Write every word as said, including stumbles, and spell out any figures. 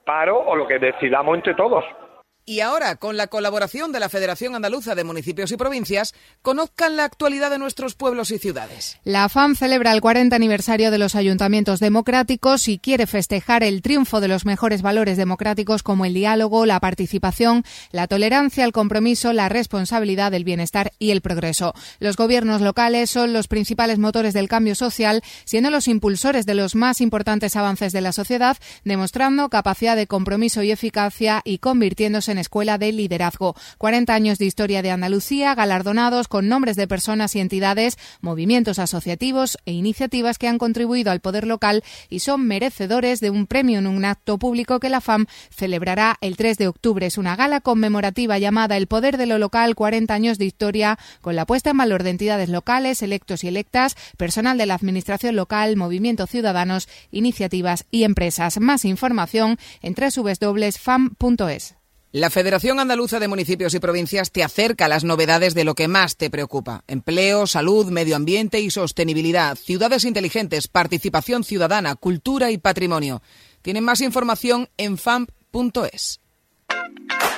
paro o lo que decidamos entre todos. Y ahora, con la colaboración de la Federación Andaluza de Municipios y Provincias, conozcan la actualidad de nuestros pueblos y ciudades. La F A M celebra el cuarenta aniversario de los ayuntamientos democráticos y quiere festejar el triunfo de los mejores valores democráticos como el diálogo, la participación, la tolerancia, el compromiso, la responsabilidad, el bienestar y el progreso. Los gobiernos locales son los principales motores del cambio social, siendo los impulsores de los más importantes avances de la sociedad, demostrando capacidad de compromiso y eficacia y convirtiéndose en en escuela de liderazgo. cuarenta años de historia de Andalucía, galardonados con nombres de personas y entidades, movimientos asociativos e iniciativas que han contribuido al poder local y son merecedores de un premio en un acto público que la F A M celebrará el tres de octubre. Es una gala conmemorativa llamada El Poder de lo Local, cuarenta años de historia, con la puesta en valor de entidades locales, electos y electas, personal de la administración local, movimientos ciudadanos, iniciativas y empresas. Más información en doble u doble u doble u punto fam punto es. La Federación Andaluza de Municipios y Provincias te acerca a las novedades de lo que más te preocupa. Empleo, salud, medio ambiente y sostenibilidad, ciudades inteligentes, participación ciudadana, cultura y patrimonio. Tienen más información en fam punto es.